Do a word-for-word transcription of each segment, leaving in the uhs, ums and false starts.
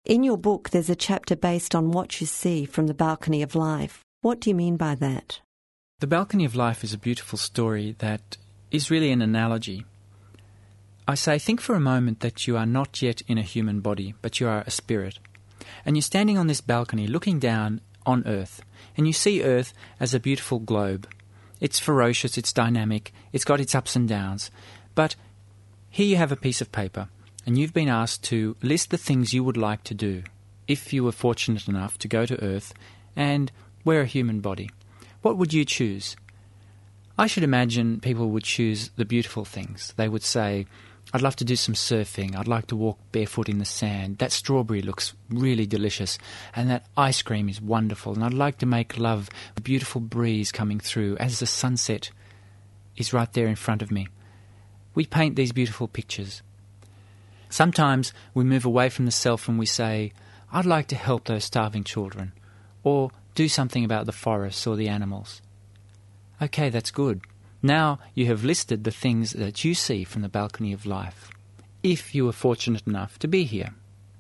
In your book, there's a chapter based on what you see from the balcony of life. What do you mean by that? The balcony of life is a beautiful story that is really an analogy. I say, think for a moment that you are not yet in a human body, but you are a spirit. And you're standing on this balcony looking down on Earth, and you see Earth as a beautiful globe. It's ferocious, it's dynamic, it's got its ups and downs. But here you have a piece of paper, and you've been asked to list the things you would like to do if you were fortunate enough to go to Earth and wear a human body. What would you choose? I should imagine people would choose the beautiful things. They would say, I'd love to do some surfing. I'd like to walk barefoot in the sand. That strawberry looks really delicious. And that ice cream is wonderful. And I'd like to make love, a beautiful breeze coming through as the sunset is right there in front of me. We paint these beautiful pictures. Sometimes we move away from the self and we say, I'd like to help those starving children. Or do something about the forests or the animals. Okay, that's good. Now you have listed the things that you see from the balcony of life, if you were fortunate enough to be here.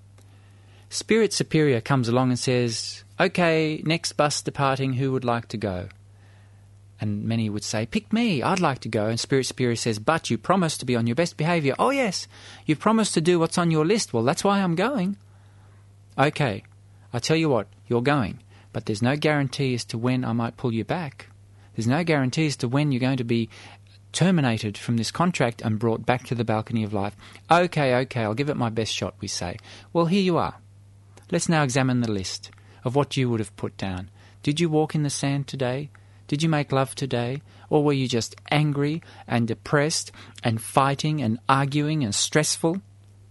Spirit Superior comes along and says, okay, next bus departing, who would like to go? And many would say, pick me, I'd like to go. And Spirit Superior says, but you promised to be on your best behaviour. Oh yes, you've promised to do what's on your list. Well, that's why I'm going. Okay, I tell you what, you're going, but there's no guarantee as to when I might pull you back. There's no guarantee as to when you're going to be terminated from this contract and brought back to the balcony of life. Okay, okay, I'll give it my best shot, we say. Well, here you are. Let's now examine the list of what you would have put down. Did you walk in the sand today? Did you make love today? Or were you just angry and depressed and fighting and arguing and stressful?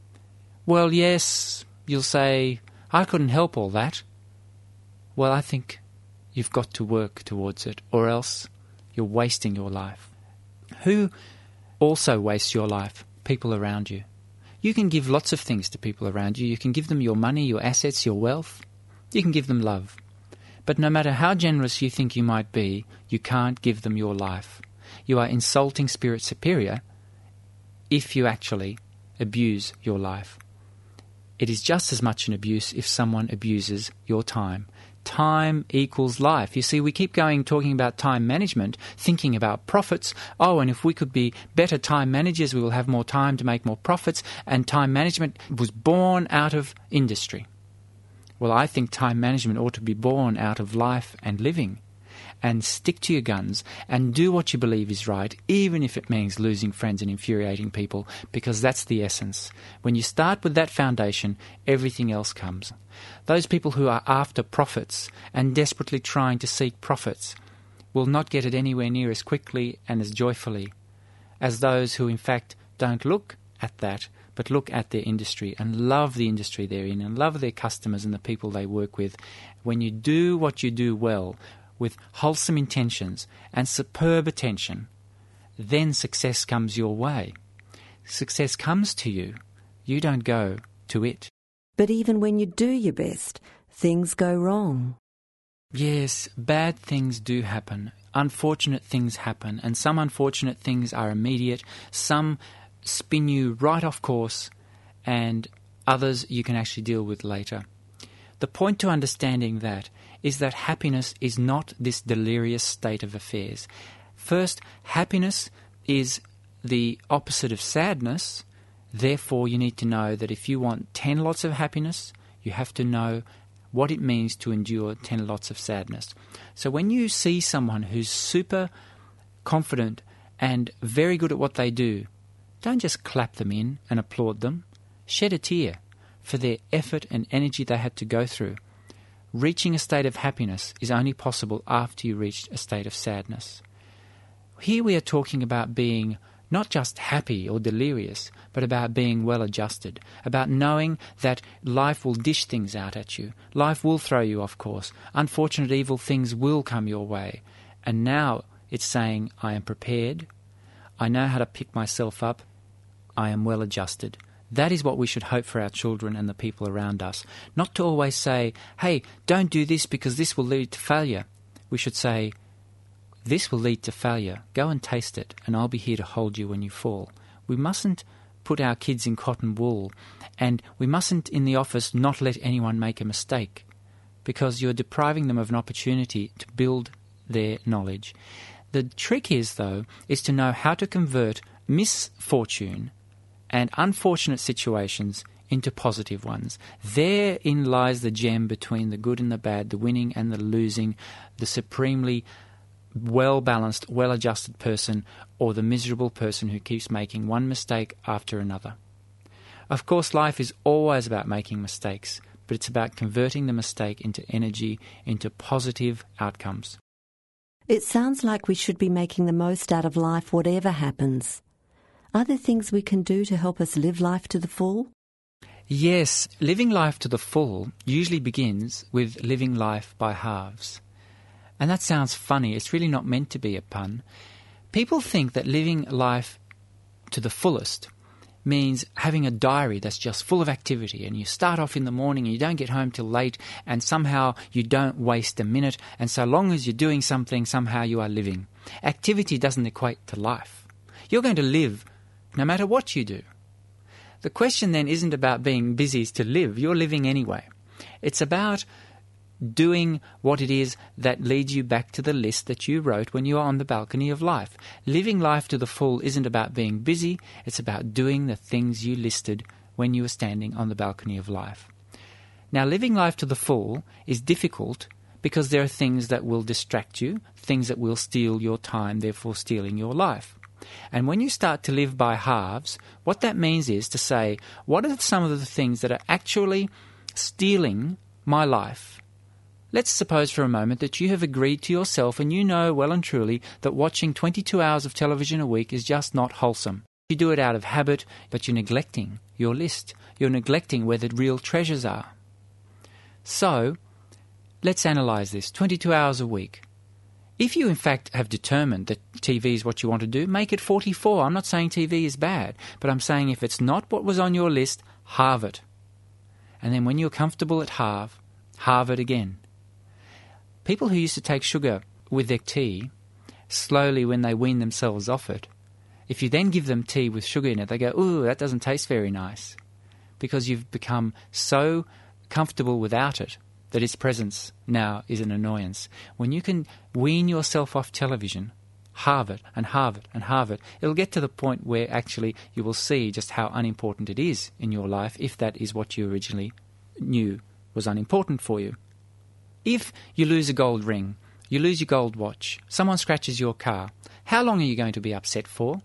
Well, yes, you'll say, I couldn't help all that. Well, I think you've got to work towards it, or else you're wasting your life. Who also wastes your life? People around you. You can give lots of things to people around you. You can give them your money, your assets, your wealth. You can give them love. But no matter how generous you think you might be, you can't give them your life. You are insulting Spirit Superior if you actually abuse your life. It is just as much an abuse if someone abuses your time. Time equals life. You see, we keep going talking about time management, thinking about profits. Oh, and if we could be better time managers, we will have more time to make more profits. And time management was born out of industry. Well, I think time management ought to be born out of life and living. And stick to your guns and do what you believe is right, even if it means losing friends and infuriating people, because that's the essence. When you start with that foundation, everything else comes. Those people who are after profits and desperately trying to seek profits will not get it anywhere near as quickly and as joyfully as those who in fact don't look at that, but look at their industry and love the industry they're in and love their customers and the people they work with. When you do what you do well, with wholesome intentions and superb attention, then success comes your way. Success comes to you. You don't go to it. But even when you do your best, things go wrong. Yes, bad things do happen. Unfortunate things happen, and some unfortunate things are immediate. Some spin you right off course, and others you can actually deal with later. The point to understanding that is that happiness is not this delirious state of affairs. First, happiness is the opposite of sadness. Therefore, you need to know that if you want ten lots of happiness, you have to know what it means to endure ten lots of sadness. So when you see someone who's super confident and very good at what they do, don't just clap them in and applaud them. Shed a tear for their effort and energy they had to go through. Reaching a state of happiness is only possible after you reached a state of sadness. Here we are talking about being not just happy or delirious, but about being well adjusted, about knowing that life will dish things out at you. Life will throw you off course. Unfortunate evil things will come your way. And now it's saying, I am prepared. I know how to pick myself up. I am well adjusted. That is what we should hope for our children and the people around us. Not to always say, hey, don't do this because this will lead to failure. We should say, this will lead to failure. Go and taste it, and I'll be here to hold you when you fall. We mustn't put our kids in cotton wool, and we mustn't in the office not let anyone make a mistake, because you're depriving them of an opportunity to build their knowledge. The trick is, though, is to know how to convert misfortune and unfortunate situations into positive ones. Therein lies the gem between the good and the bad, the winning and the losing, the supremely well-balanced, well-adjusted person, or the miserable person who keeps making one mistake after another. Of course, life is always about making mistakes, but it's about converting the mistake into energy, into positive outcomes. It sounds like we should be making the most out of life whatever happens. Are there things we can do to help us live life to the full? Yes, living life to the full usually begins with living life by halves. And that sounds funny. It's really not meant to be a pun. People think that living life to the fullest means having a diary that's just full of activity, and you start off in the morning and you don't get home till late, and somehow you don't waste a minute, and so long as you're doing something, somehow you are living. Activity doesn't equate to life. You're going to live no matter what you do. The question then isn't about being busy to live. You're living anyway. It's about doing what it is that leads you back to the list that you wrote when you are on the balcony of life. Living life to the full isn't about being busy, it's about doing the things you listed when you were standing on the balcony of life. Now, living life to the full is difficult because there are things that will distract you, things that will steal your time, therefore stealing your life. And when you start to live by halves, what that means is to say, what are some of the things that are actually stealing my life? Let's suppose for a moment that you have agreed to yourself and you know well and truly that watching twenty-two hours of television a week is just not wholesome. You do it out of habit, but you're neglecting your list. You're neglecting where the real treasures are. So, let's analyse this. twenty-two hours a week. If you in fact have determined that T V is what you want to do, make it forty-four. I'm not saying T V is bad, but I'm saying if it's not what was on your list, halve it. And then when you're comfortable at halve, halve it again. People who used to take sugar with their tea, slowly when they wean themselves off it, if you then give them tea with sugar in it, they go, ooh, that doesn't taste very nice, because you've become so comfortable without it that its presence now is an annoyance. When you can wean yourself off television, halve it and halve it and halve it, it'll get to the point where actually you will see just how unimportant it is in your life if that is what you originally knew was unimportant for you. If you lose a gold ring, you lose your gold watch, someone scratches your car, how long are you going to be upset for?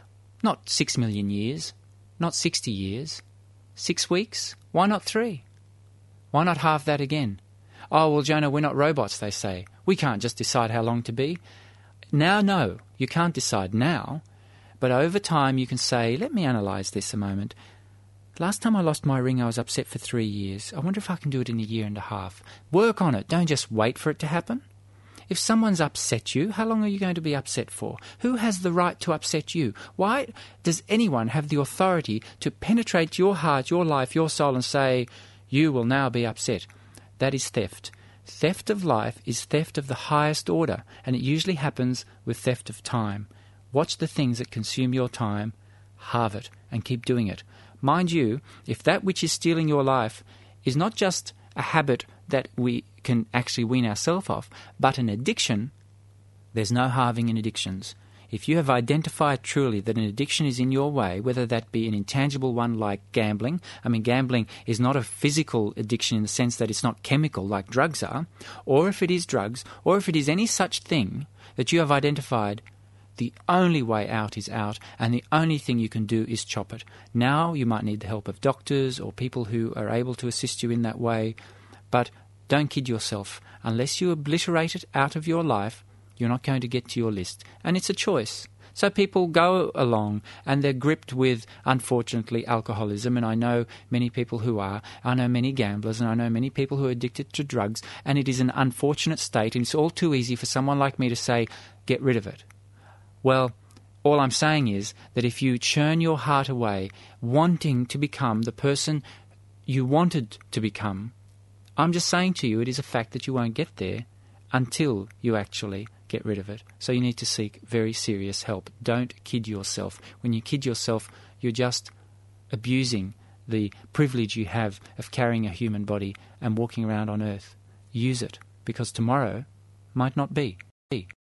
Not six million years, not sixty years, six weeks, why not three? Why not halve that again? Oh, well, Jonah, we're not robots, they say. We can't just decide how long to be. Now, no, you can't decide now, but over time you can say, let me analyse this a moment. Last time I lost my ring, I was upset for three years. I wonder if I can do it in a year and a half. Work on it. Don't just wait for it to happen. If someone's upset you, how long are you going to be upset for? Who has the right to upset you? Why does anyone have the authority to penetrate your heart, your life, your soul and say, you will now be upset? That is theft. Theft of life is theft of the highest order, and it usually happens with theft of time. Watch the things that consume your time, halve it, and keep doing it. Mind you, if that which is stealing your life is not just a habit that we can actually wean ourselves off, but an addiction, there's no halving in addictions. If you have identified truly that an addiction is in your way, whether that be an intangible one like gambling, I mean gambling is not a physical addiction in the sense that it's not chemical like drugs are, or if it is drugs, or if it is any such thing that you have identified, the only way out is out, and the only thing you can do is chop it. Now you might need the help of doctors or people who are able to assist you in that way, but don't kid yourself. Unless you obliterate it out of your life, you're not going to get to your list. And it's a choice. So people go along and they're gripped with, unfortunately, alcoholism, and I know many people who are. I know many gamblers, and I know many people who are addicted to drugs, and it is an unfortunate state, and it's all too easy for someone like me to say, get rid of it. Well, all I'm saying is that if you churn your heart away, wanting to become the person you wanted to become, I'm just saying to you it is a fact that you won't get there until you actually get rid of it. So you need to seek very serious help. Don't kid yourself. When you kid yourself, you're just abusing the privilege you have of carrying a human body and walking around on earth. Use it, because tomorrow might not be.